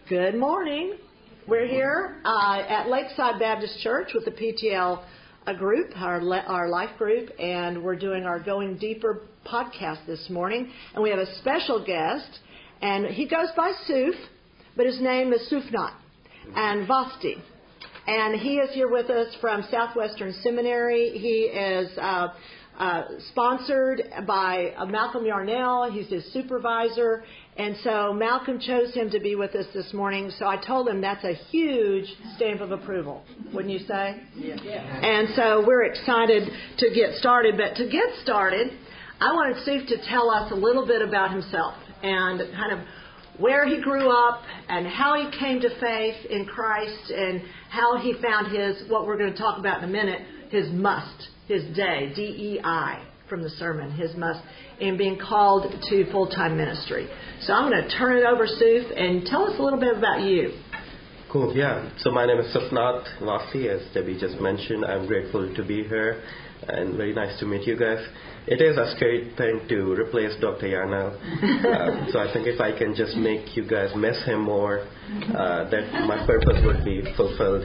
Good morning. We're here at Lakeside Baptist Church with the PTL group, our life group, and we're doing our Going Deeper podcast this morning. And we have a special guest, and he goes by Suf, but his name is Sufnat and Vasti. And he is here with us from Southwestern Seminary. He is sponsored by Malcolm Yarnell. He's his supervisor. And so Malcolm chose him to be with us this morning. So I told him that's a huge stamp of approval, wouldn't you say? Yeah. And so we're excited to get started. But to get started, I wanted Suf to tell us a little bit about himself and kind of where he grew up and how he came to faith in Christ and how he found what we're going to talk about in a minute, his must, his day, D-E-I, from the sermon, his must, in being called to full-time ministry. So I'm going to turn it over, Suf, and tell us a little bit about you. Cool, yeah. So my name is Sufnat Vasti, as Debbie just mentioned. I'm grateful to be here and very nice to meet you guys. It is a scary thing to replace Dr. Yarnell. So I think if I can just make you guys miss him more, that my purpose would be fulfilled.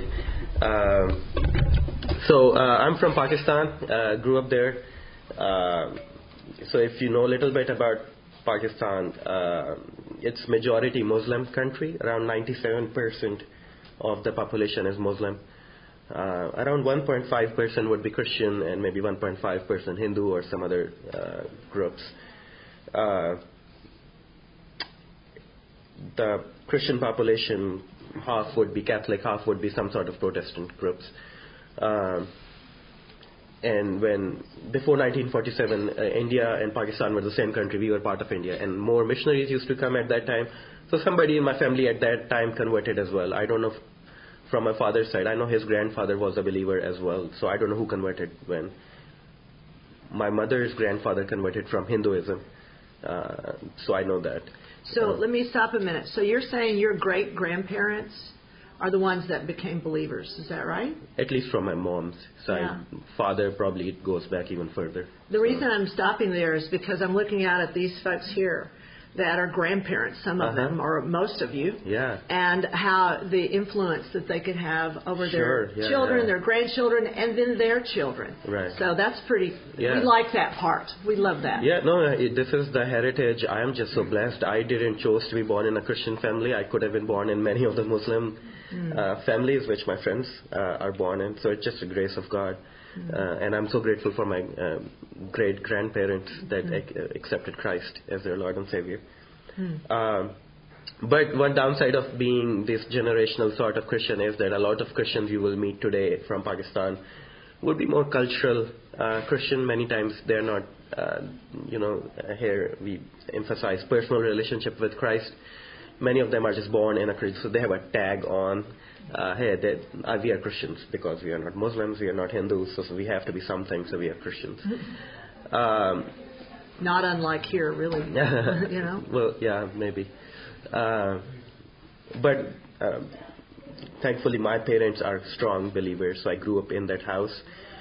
So I'm from Pakistan, grew up there. So if you know a little bit about Pakistan, it's majority Muslim country. Around 97% of the population is Muslim. Around 1.5% would be Christian and maybe 1.5% Hindu or some other groups. The Christian population, half would be Catholic, half would be some sort of Protestant groups. And before 1947, India and Pakistan were the same country. We were part of India, and more missionaries used to come at that time. So somebody in my family at that time converted as well. I don't know from my father's side. I know his grandfather was a believer as well. So I don't know who converted when. My mother's grandfather converted from Hinduism. So I know that. So let me stop a minute. So you're saying your great-grandparents are the ones that became believers. Is that right? At least from my mom's side. Yeah. Father, probably it goes back even further. The reason I'm stopping there is because I'm looking out at these folks here that are grandparents, some of them, or most of you, and how the influence that they could have over their children, their grandchildren, and then their children. Right. So that's pretty, we like that part. We love that. Yeah, no, this is the heritage. I am just so blessed. I didn't choose to be born in a Christian family. I could have been born in many of the Muslim families, which my friends are born in. So it's just the grace of God. And I'm so grateful for my great-grandparents that accepted Christ as their Lord and Savior. But one downside of being this generational sort of Christian is that a lot of Christians you will meet today from Pakistan would be more cultural Christian. Many times they're not, here we emphasize personal relationship with Christ. Many of them are just born in a Christian, so they have a tag on. We are Christians because we are not Muslims, we are not Hindus, so we have to be something, so we are Christians. Not unlike here, really. Well, yeah, maybe. But thankfully, my parents are strong believers, so I grew up in that house.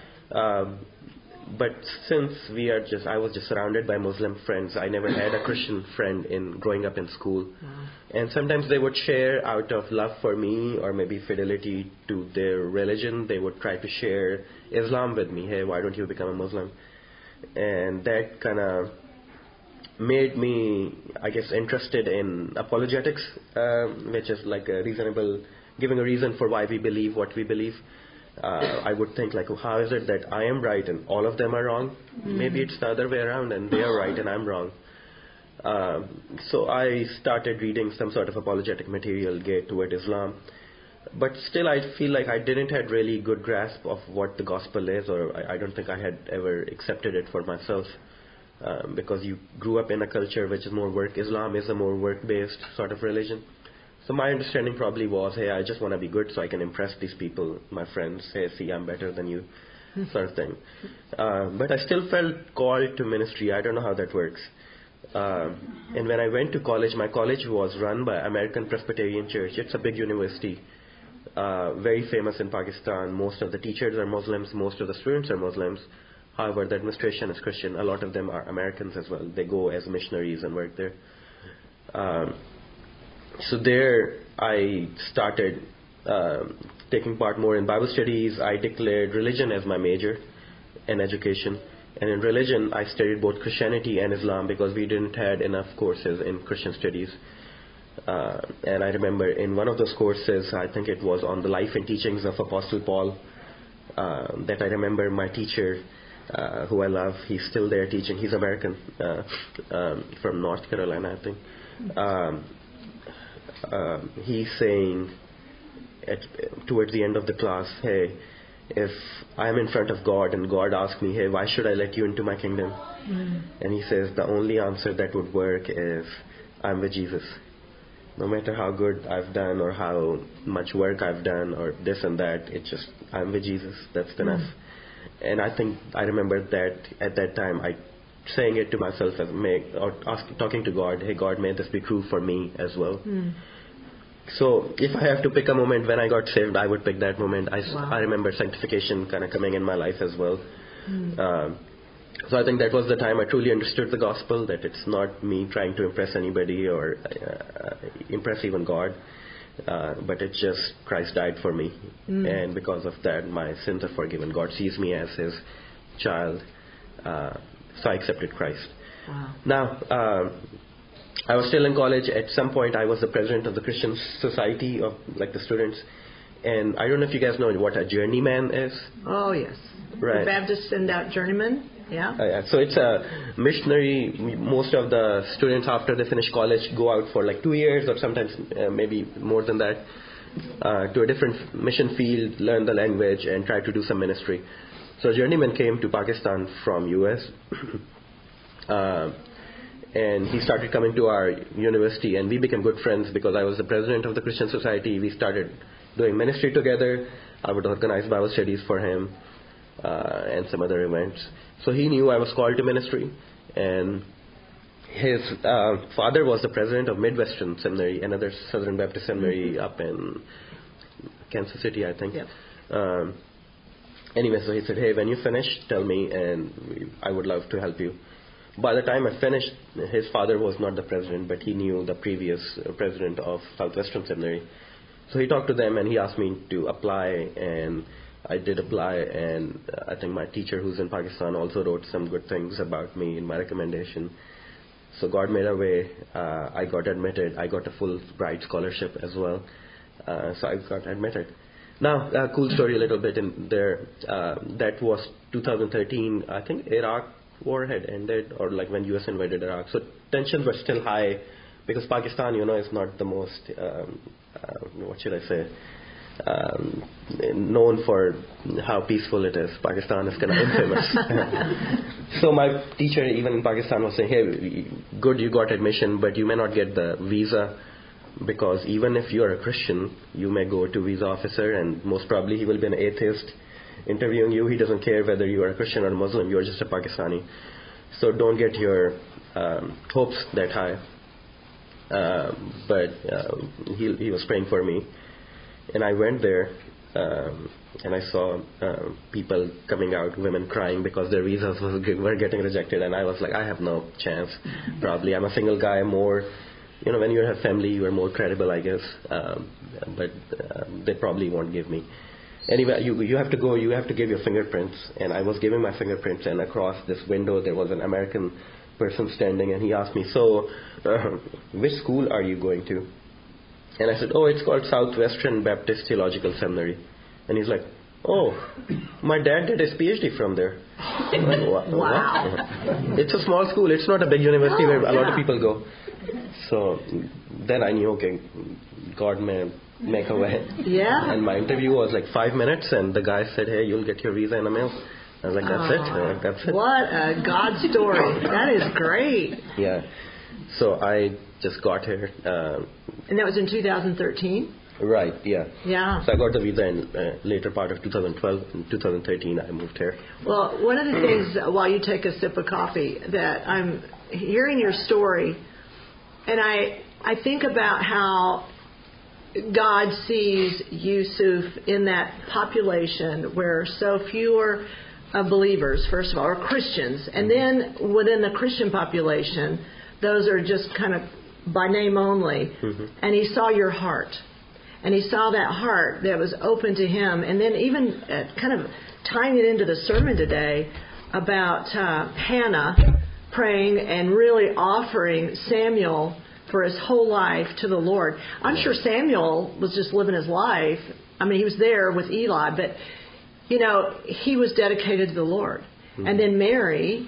But since I was just surrounded by Muslim friends, I never had a Christian friend in growing up in school. Wow. And sometimes they would share out of love for me or maybe fidelity to their religion. They would try to share Islam with me. Hey, why don't you become a Muslim? And that kind of made me, I guess, interested in apologetics, which is like giving a reason for why we believe what we believe. I would think how is it that I am right and all of them are wrong? Maybe it's the other way around and they are right and I'm wrong. So I started reading some sort of apologetic material geared toward Islam. But still I feel like I didn't have really good grasp of what the gospel is, or I don't think I had ever accepted it for myself. Because you grew up in a culture which is more Islam is a more work-based sort of religion. So my understanding probably was, hey, I just want to be good so I can impress these people, my friends. Hey, see, I'm better than you, sort of thing. But I still felt called to ministry. I don't know how that works. And when I went to college, my college was run by American Presbyterian Church. It's a big university, very famous in Pakistan. Most of the teachers are Muslims. Most of the students are Muslims. However, the administration is Christian. A lot of them are Americans as well. They go as missionaries and work there. So there I started taking part more in Bible studies. I declared religion as my major in education. And in religion, I studied both Christianity and Islam because we didn't have enough courses in Christian studies. And I remember in one of those courses, I think it was on the life and teachings of Apostle Paul, that I remember my teacher, who I love, he's still there teaching. He's American, from North Carolina, I think. He's saying towards the end of the class, hey, if I'm in front of God and God asks me, hey, why should I let you into my kingdom? And he says the only answer that would work is, I'm with Jesus. No matter how good I've done or how much work I've done or this and that, it's just, I'm with Jesus. That's enough. And I think I remember that at that time, I saying it to myself as talking to God, hey God, may this be true for me as well. So if I have to pick a moment when I got saved, I would pick that moment. I remember sanctification kind of coming in my life as well. So I think that was the time I truly understood the gospel, that it's not me trying to impress anybody or impress even God, but it's just Christ died for me. And because of that, my sins are forgiven. God sees me as his child. So I accepted Christ. Wow. Now, I was still in college. At some point, I was the president of the Christian Society of the students. And I don't know if you guys know what a journeyman is. Oh, yes. Right. The Baptists send out journeymen. Yeah. So it's a missionary. Most of the students, after they finish college, go out for 2 years or sometimes maybe more than that to a different mission field, learn the language, and try to do some ministry. So a journeyman came to Pakistan from U.S. And he started coming to our university, and we became good friends because I was the president of the Christian Society. We started doing ministry together. I would organize Bible studies for him and some other events. So he knew I was called to ministry, and his father was the president of Midwestern Seminary, another Southern Baptist seminary up in Kansas City, I think. Yep. Anyway, so he said, hey, when you finish, tell me, and I would love to help you. By the time I finished, his father was not the president, but he knew the previous president of Southwestern Seminary. So he talked to them, and he asked me to apply, and I did apply, and I think my teacher who's in Pakistan also wrote some good things about me in my recommendation. So God made a way. I got admitted. I got a Fulbright scholarship as well. So I got admitted. Now, a cool story a little bit in there. That was 2013. I think Iraq war had ended, or when U.S. invaded Iraq. So tensions were still high because Pakistan, is not the most, what should I say, known for how peaceful it is. Pakistan is kind of infamous. So my teacher, even in Pakistan, was saying, hey, good, you got admission, but you may not get the visa because even if you are a Christian, you may go to visa officer, and most probably he will be an atheist interviewing you. He doesn't care whether you are a Christian or a Muslim. You are just a Pakistani. So don't get your hopes that high. But he was praying for me. And I went there, and I saw people coming out, women crying because their visas were getting rejected. And I was like, I have no chance. Probably I'm a single guy. More, when you have family, you are more credible, I guess. But they probably won't give me. Anyway, you have to go. You have to give your fingerprints. And I was giving my fingerprints, and across this window there was an American person standing, and he asked me, so which school are you going to? And I said, oh, it's called Southwestern Baptist Theological Seminary. And he's like, oh, my dad did his PhD from there. I'm like, wow. It's a small school. It's not a big university where a lot of people go. So then I knew, okay, God may make a way. Yeah. And my interview was 5 minutes, and the guy said, hey, you'll get your visa in a mail. I was like, that's it. What a God story. That is great. Yeah. So I just got here. And that was in 2013? Right, yeah. Yeah. So I got the visa in later part of 2012. In 2013, I moved here. Well, one of the things, while you take a sip of coffee, that I'm hearing your story, and I think about how God sees Yusuf in that population where so few are believers, first of all, or Christians. And then within the Christian population, those are just kind of by name only, and he saw your heart. And he saw that heart that was open to him. And then even kind of tying it into the sermon today about Hannah praying and really offering Samuel for his whole life to the Lord. I'm sure Samuel was just living his life. I mean, he was there with Eli, but, he was dedicated to the Lord. And then Mary,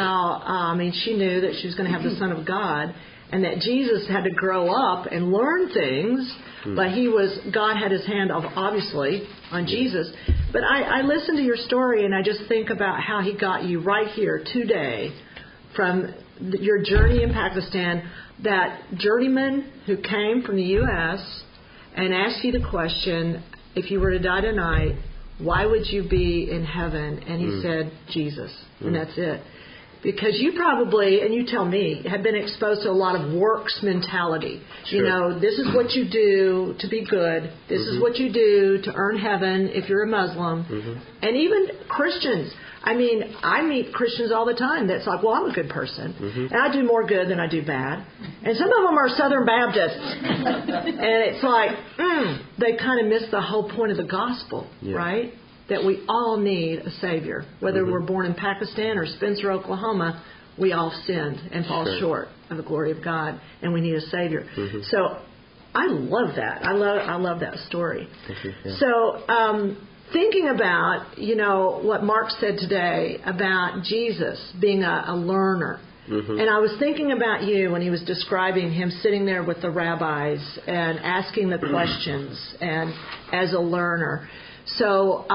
she knew that she was going to have the Son of God, and that Jesus had to grow up and learn things, but God had his hand obviously on Jesus. But I listened to your story, and I just think about how he got you right here today from your journey in Pakistan, that journeyman who came from the U.S. and asked you the question, if you were to die tonight, why would you be in heaven? And he said, Jesus. And that's it. Because you probably, and you tell me, have been exposed to a lot of works mentality. Sure. This is what you do to be good. This is what you do to earn heaven if you're a Muslim. And even Christians. I mean, I meet Christians all the time that's like, well, I'm a good person. And I do more good than I do bad. And some of them are Southern Baptists. And it's like, they kind of miss the whole point of the gospel, right? That we all need a Savior. Whether we're born in Pakistan or Spencer, Oklahoma, we all sinned and fall short of the glory of God, and we need a Savior. So I love that. I love that story. Thank you. Yeah. So thinking about, what Mark said today about Jesus being a learner. And I was thinking about you when he was describing him sitting there with the rabbis and asking the questions and as a learner. So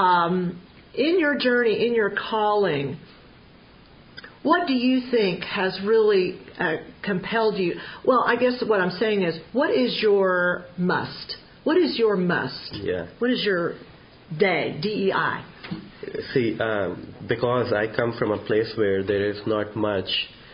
in your journey, in your calling, what do you think has really compelled you? Well, I guess what I'm saying is, what is your must? What is your must? Yeah. What is your day, DEI? See, because I come from a place where there is not much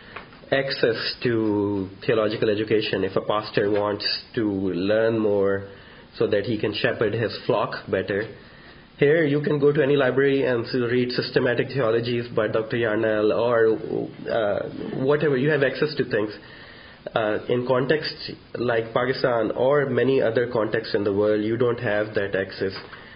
access to theological education. If a pastor wants to learn more so that he can shepherd his flock better, here you can go to any library and read systematic theologies by Dr. Yarnell or whatever. You have access to things. In contexts like Pakistan or many other contexts in the world, you don't have that access.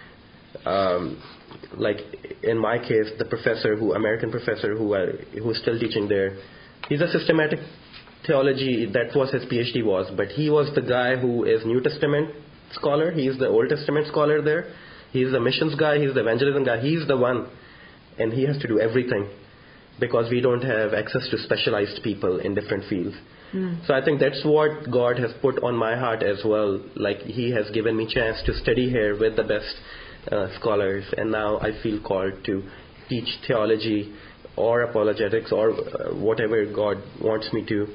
Like in my case, the professor, American professor who's still teaching there, he's a systematic theology, that was his PhD was, but he was the guy who is New Testament scholar. He's the Old Testament scholar there. He's the missions guy. He's the evangelism guy. He's the one. And he has to do everything because we don't have access to specialized people in different fields. So I think that's what God has put on my heart as well. Like he has given me chance to study here with the best scholars. And now I feel called to teach theology or apologetics or whatever God wants me to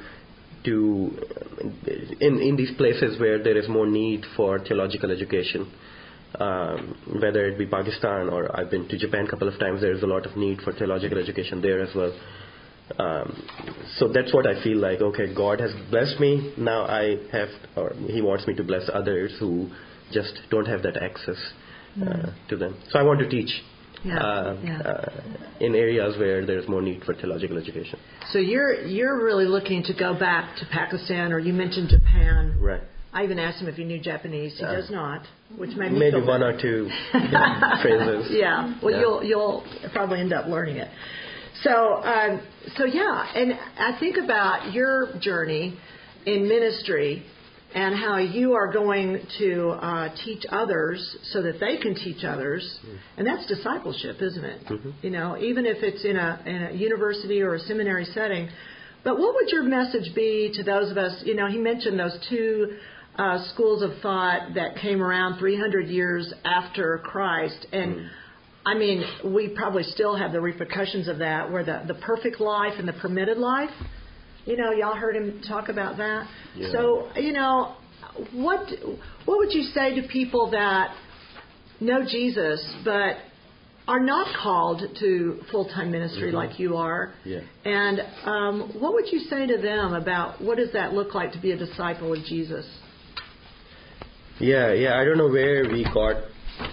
in these places where there is more need for theological education. Whether it be Pakistan or I've been to Japan a couple of times, there is a lot of need for theological education there as well. So that's what I feel like. Okay, God has blessed me. Now He wants me to bless others who just don't have that access to them. So I want to teach in areas where there's more need for theological education. So you're really looking to go back to Pakistan, or you mentioned Japan. Right. I even asked him if he knew Japanese. He does not, which made me maybe feel one or two phrases. Yeah. Well, you'll probably end up learning it. So yeah, and I think about your journey in ministry and how you are going to teach others so that they can teach others, and that's discipleship, isn't it? Even if it's in a university or a seminary setting. But what would your message be to those of us? He mentioned those two schools of thought that came around 300 years after Christ. And, I mean, we probably still have the repercussions of that, where the perfect life and the permitted life, y'all heard him talk about that. Yeah. So, what would you say to people that know Jesus but are not called to full-time ministry like you are? Yeah. And what would you say to them about what does that look like to be a disciple of Jesus? Yeah. I don't know where we got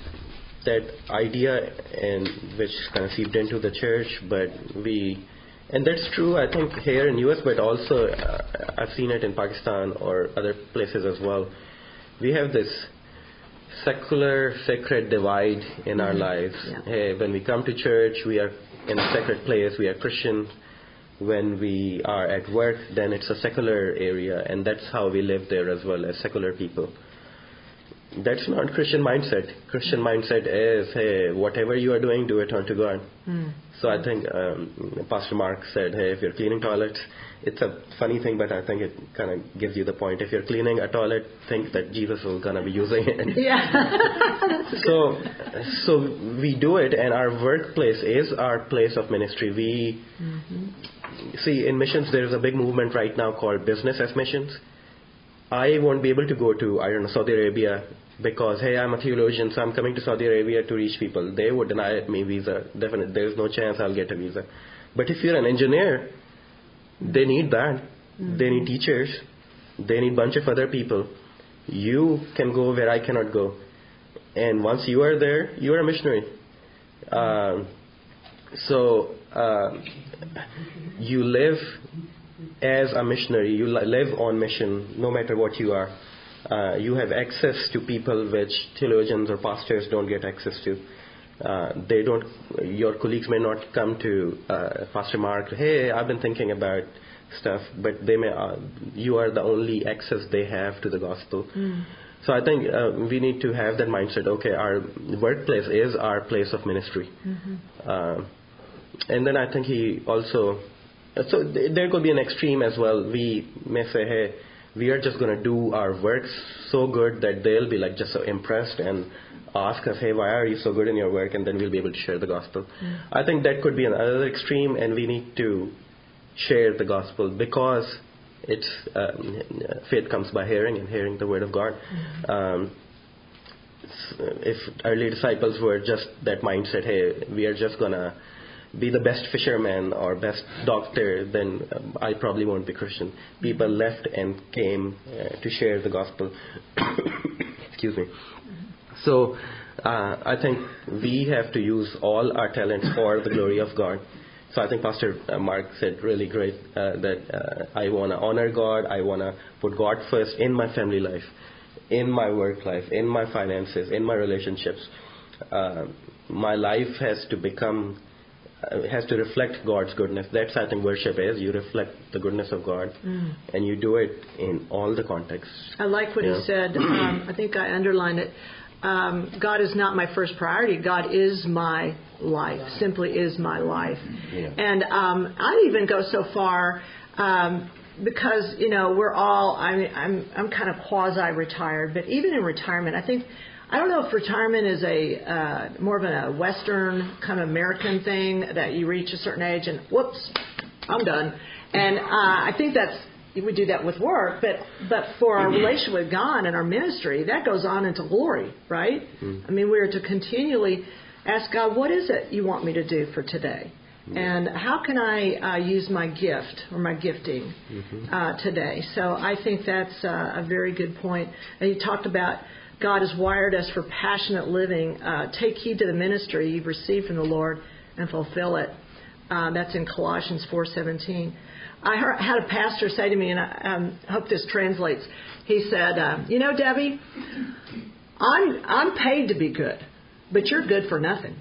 that idea and which kind of seeped into the church, but we And that's true, I think, here in U.S., but also I've seen it in Pakistan or other places as well. We have this secular, sacred divide in our lives. Yeah. Hey, when we come to church, we are in a sacred place, we are Christian. When we are at work, then it's a secular area, and that's how we live there as well, as secular people. That's not Christian mindset. Christian mindset is, hey, whatever you are doing, do it unto God. So I think Pastor Mark said, hey, if you're cleaning toilets, it's a funny thing, but I think it kind of gives you the point. If you're cleaning a toilet, think that Jesus is going to be using it. Yeah. So we do it, and our workplace is our place of ministry. We see in missions, there's a big movement right now called business as missions. I won't be able to go to, I don't know, Saudi Arabia because, hey, I'm a theologian, so I'm coming to Saudi Arabia to reach people. They would deny me visa. Definitely, there's no chance I'll get a visa. But if you're an engineer, they need that. They need teachers. They need a bunch of other people. You can go where I cannot go. And once you are there, you are a missionary. You live as a missionary. You live on mission no matter what you are. You have access to people which theologians or pastors don't get access to. Your colleagues may not come to Pastor Mark, hey, I've been thinking about stuff, but you are the only access they have to the gospel. So I think we need to have that mindset. Okay, our workplace is our place of ministry. And then I think he also, so there could be an extreme as well. We may say, hey, we are just going to do our work so good that they'll be like just so impressed and ask us, hey, why are you so good in your work? And then we'll be able to share the gospel. I think that could be another extreme, and we need to share the gospel because it's faith comes by hearing, and hearing the word of God. If early disciples were just that mindset, hey, we are just going to be the best fisherman or best doctor, then I probably won't be Christian. People left and came to share the gospel. Excuse me. So I think we have to use all our talents for the glory of God. So I think Pastor Mark said really great that I want to honor God. I want to put God first in my family life, in my work life, in my finances, in my relationships. My life has to reflect God's goodness. That's, I think, worship is. You reflect the goodness of God, and you do it in all the contexts. I like what he said. I think I underlined it. God is not my first priority. God is my life. Simply is my life. Yeah. And I'd even go so far because we're all. I'm kind of quasi-retired, but even in retirement, I don't know if retirement is a more of a Western kind of American thing that you reach a certain age and whoops, I'm done. And I think we do that with work, but for our relationship with God and our ministry, that goes on into glory, right? I mean, we're to continually ask God, what is it you want me to do for today? And how can I use my gift or my gifting today? So I think that's a very good point. And you talked about God has wired us for passionate living. Take heed to the ministry you've received from the Lord and fulfill it. That's in Colossians 4:17. I had a pastor say to me, and I hope this translates. He said, Debbie, I'm paid to be good, but you're good for nothing.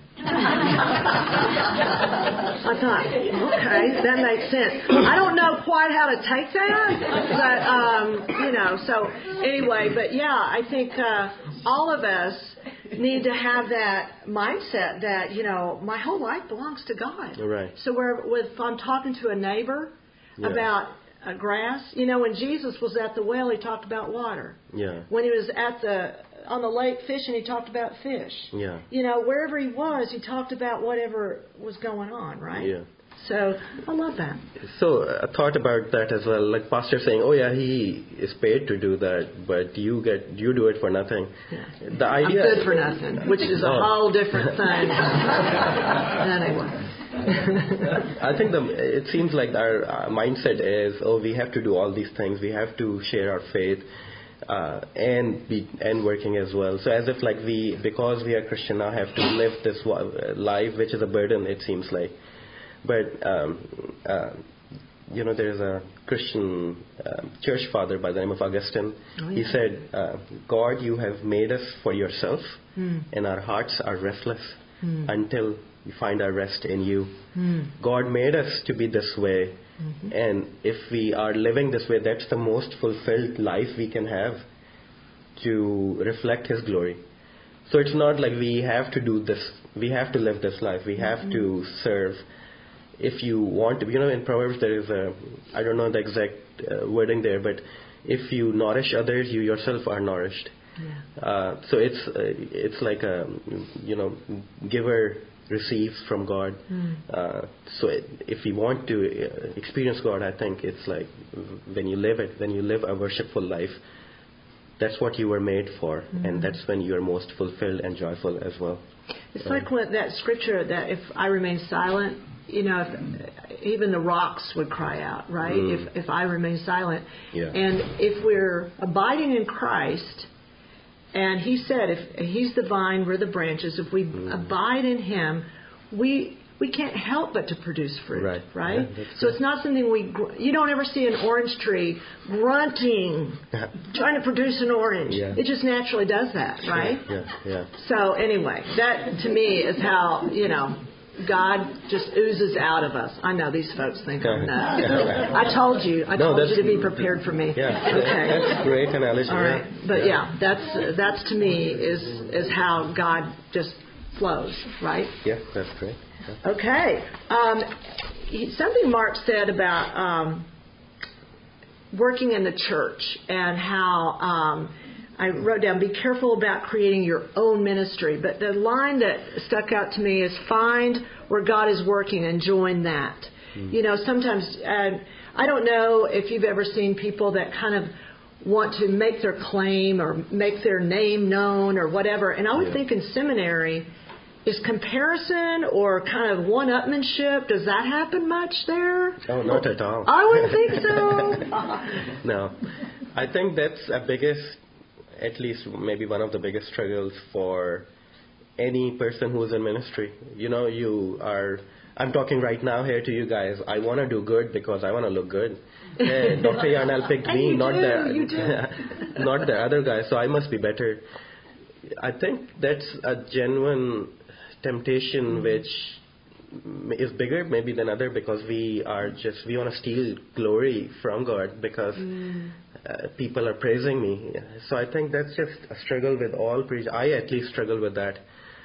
I thought, okay, that makes sense. I don't know quite how to take that, but, so anyway, but yeah, I think all of us need to have that mindset that, my whole life belongs to God. Right. So if I'm talking to a neighbor about grass, when Jesus was at the well, he talked about water. Yeah. When he was on the lake fishing, he talked about fish. Yeah. Wherever he was, he talked about whatever was going on, right? Yeah. So I love that. So I thought about that as well. Like Pastor saying, oh yeah, he is paid to do that, but you do it for nothing. Yeah. The idea I'm good for nothing, which is a whole different thing. Anyway. I think it seems like our mindset is, we have to do all these things. We have to share our faith. And working as well. So as if because we are Christian now have to live this life which is a burden, it seems like. But there is a Christian church father by the name of Augustine. Oh, yeah. He said, God, you have made us for yourself, and our hearts are restless until we find our rest in you. God made us to be this way, and if we are living this way, that's the most fulfilled life we can have, to reflect His glory. So it's not like we have to do this, we have to live this life, we have to serve. If you want to, in Proverbs there is I don't know the exact wording there, but if you nourish others, you yourself are nourished. Yeah. So it's like a, giver receives from God. So if you want to experience God, I think it's like when you live a worshipful life, that's what you were made for, and that's when you are most fulfilled and joyful as well. It's like when that scripture that if I remain silent, if, even the rocks would cry out, right? If I remain silent. Yeah. And if we're abiding in Christ, and He said, if He's the vine, we're the branches, if we abide in Him, we can't help but to produce fruit, right? Yeah, so it's not something you don't ever see an orange tree grunting, trying to produce an orange. Yeah. It just naturally does that, right? Yeah. So anyway, that to me is how, God just oozes out of us. I know these folks think I'm nuts. I told you to be prepared for me. Yeah, okay. That's great analogy. All right, but that's to me is how God just flows, right? Yeah, that's great. Yeah. Okay. Something Mark said about working in the church and how I wrote down, be careful about creating your own ministry. But the line that stuck out to me is find where God is working and join that. Sometimes I don't know if you've ever seen people that kind of want to make their claim or make their name known or whatever. And I would think in seminary, is comparison or kind of one-upmanship, does that happen much there? Oh, not at all. I wouldn't think so. No. I think that's at least maybe one of the biggest struggles for any person who's in ministry. I'm talking right now here to you guys. I want to do good because I want to look good. Dr. Yarnell picked me, not the other guy, so I must be better. I think that's a genuine temptation which is bigger maybe than other, because we want to steal glory from God because people are praising me. So I think that's just a struggle with all preachers. I at least struggle with that.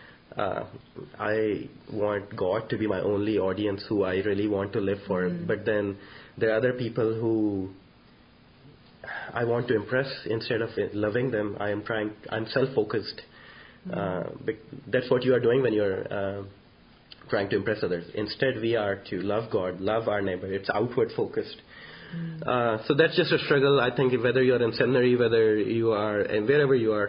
I want God to be my only audience who I really want to live for. But then there are other people who I want to impress instead of loving them. I'm self-focused. That's what you are doing when you're trying to impress others. Instead, we are to love God, love our neighbor. It's outward focused. So that's just a struggle. I think whether you're in seminary, whether you are, and wherever you are,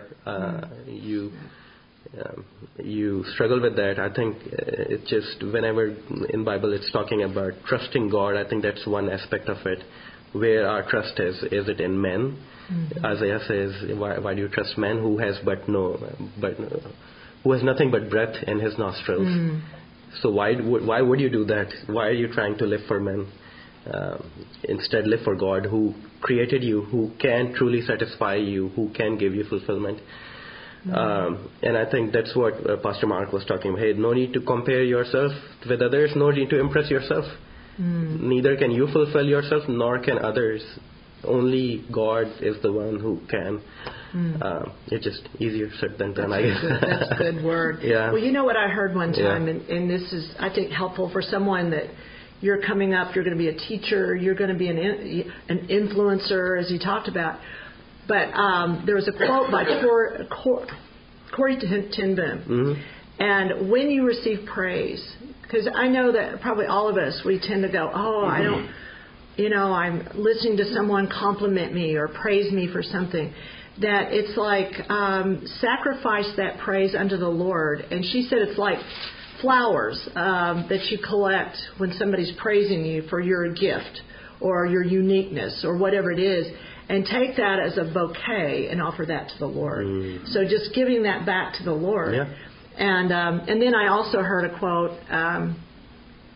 you struggle with that. I think it's just whenever in Bible it's talking about trusting God, I think that's one aspect of it. Where our trust is it in men? Isaiah says, why do you trust man who has who has nothing but breath in his nostrils? So why would you do that? Why are you trying to live for men? Instead, live for God, who created you, who can truly satisfy you, who can give you fulfillment. And I think that's what Pastor Mark was talking about. Hey, no need to compare yourself with others, no need to impress yourself. Neither can you fulfill yourself, nor can others. Only God is the one who can. It's just easier said than done, I guess. That's a good word. Yeah. Well, you know what I heard one time, and this is, I think, helpful for someone that you're coming up, you're going to be a teacher, you're going to be an influencer, as you talked about. But there was a quote by Corrie ten Boom. And when you receive praise, because I know that probably all of us, we tend to go, I don't, I'm listening to someone compliment me or praise me for something, that it's like sacrifice that praise unto the Lord. And she said it's like flowers that you collect when somebody's praising you for your gift or your uniqueness or whatever it is, and take that as a bouquet and offer that to the Lord. So just giving that back to the Lord. Yeah. And then I also heard a quote,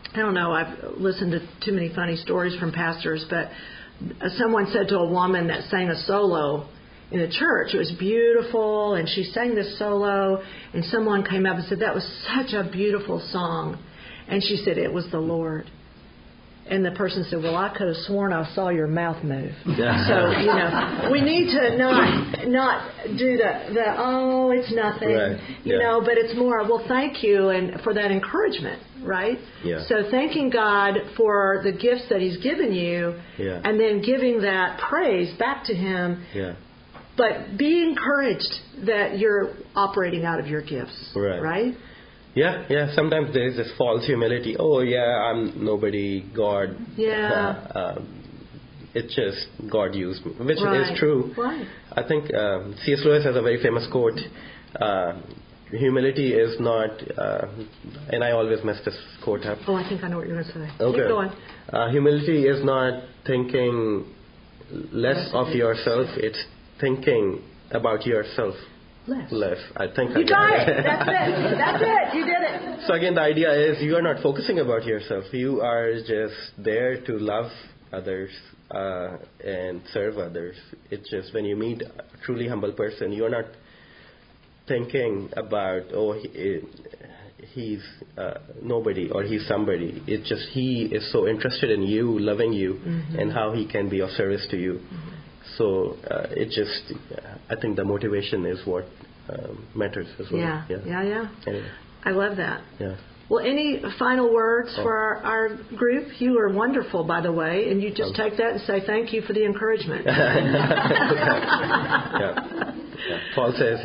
I don't know, I've listened to too many funny stories from pastors, but someone said to a woman that sang a solo in a church, it was beautiful, and she sang this solo, and someone came up and said, that was such a beautiful song. And she said, it was the Lord. And the person said, well, I could have sworn I saw your mouth move. So, we need to not do the oh, it's nothing, but it's more, well, thank you and for that encouragement, right? Yeah. So thanking God for the gifts that He's given you and then giving that praise back to Him. Yeah. But be encouraged that you're operating out of your gifts, right? Yeah. Sometimes there is this false humility. Oh, yeah, I'm nobody. God. Yeah. It's just God used me, which right. is true. Right. I think C.S. Lewis has a very famous quote. Humility is not, and I always mess this quote up. Oh, I think I know what you're going to say. Okay. Keep going. Humility is not thinking less of yourself. It's thinking about yourself. Less. I think you got it. That's it. You did it. So again, the idea is you are not focusing about yourself. You are just there to love others and serve others. It's just when you meet a truly humble person, you are not thinking about, he's nobody or he's somebody. It's just he is so interested in you, loving you, and how he can be of service to you. So I think the motivation is what matters as well. Yeah. Anyway. I love that. Yeah. Well, any final words for our group? You are wonderful, by the way, and you just take that and say thank you for the encouragement. Paul says,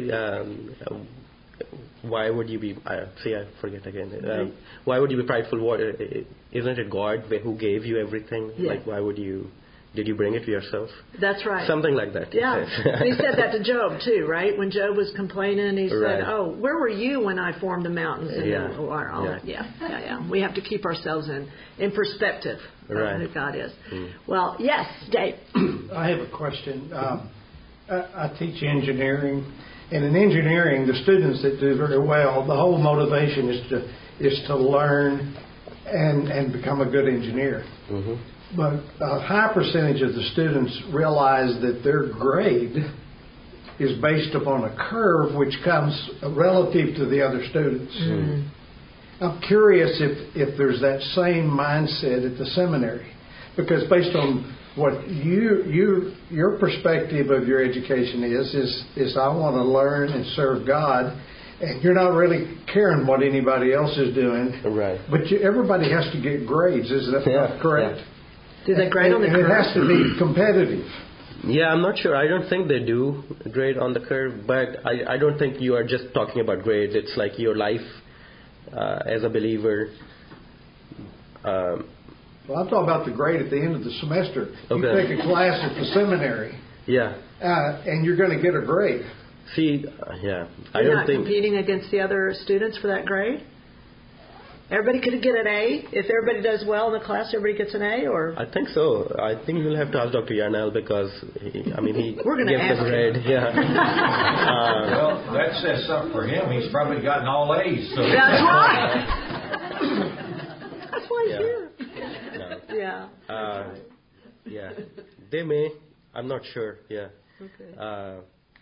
why would you be, I forget again. Why would you be prideful? Isn't it God who gave you everything? Yeah. Like, did you bring it to yourself? That's right. Something like that. Yeah. He said that to Job, too, right? When Job was complaining, he said, where were you when I formed the mountains? And all that. Yeah. We have to keep ourselves in perspective of who God is. Well, yes, Dave. I have a question. I teach engineering, and in engineering, the students that do very well, the whole motivation is to learn and become a good engineer. But a high percentage of the students realize that their grade is based upon a curve which comes relative to the other students. I'm curious if there's that same mindset at the seminary, because based on what your perspective of your education is I want to learn and serve God, and you're not really caring what anybody else is doing. Right. But everybody has to get grades. Is that not correct? Yeah. Do they grade on the curve? And it has to be competitive. Yeah, I'm not sure. I don't think they do grade on the curve, but I don't think you are just talking about grades. It's like your life as a believer. Well, I'm talking about the grade at the end of the semester. Okay. You take a class at the seminary. Yeah. And you're going to get a grade. See, I You're don't not think competing against the other students for that grade? Everybody could get an A? If everybody does well in the class, everybody gets an A? Or I think so. I think you'll have to ask Dr. Yarnell because he We're gonna gives ask the grade. him. Yeah. Well, that says something for him. He's probably gotten all A's. So. That's right. That's why he's here. No. Yeah. They may. I'm not sure. Yeah. Okay.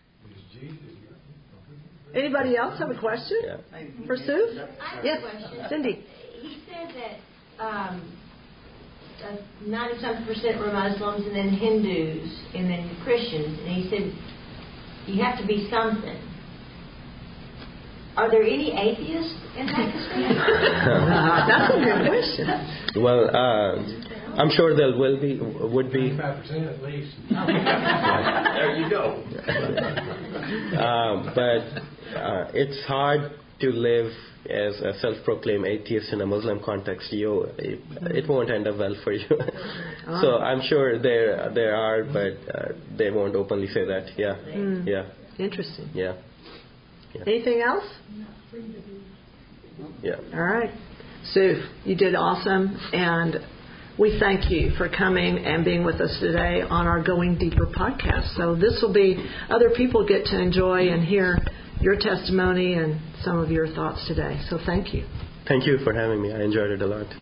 Anybody else have a question for Sue? Yes, Cindy. He said that 97% were Muslims, and then Hindus, and then Christians. And he said you have to be something. Are there any atheists in Pakistan? That's a good question. Well, I'm sure there would be. 95% at least. There you go. But it's hard to live as a self-proclaimed atheist in a Muslim context. It won't end up well for you. So I'm sure there are, but they won't openly say that. Yeah. Interesting. Yeah. Anything else? Yeah. All right. Sue, you did awesome, and we thank you for coming and being with us today on our Going Deeper podcast. So this will be, other people get to enjoy and hear your testimony and some of your thoughts today. So thank you. Thank you for having me. I enjoyed it a lot.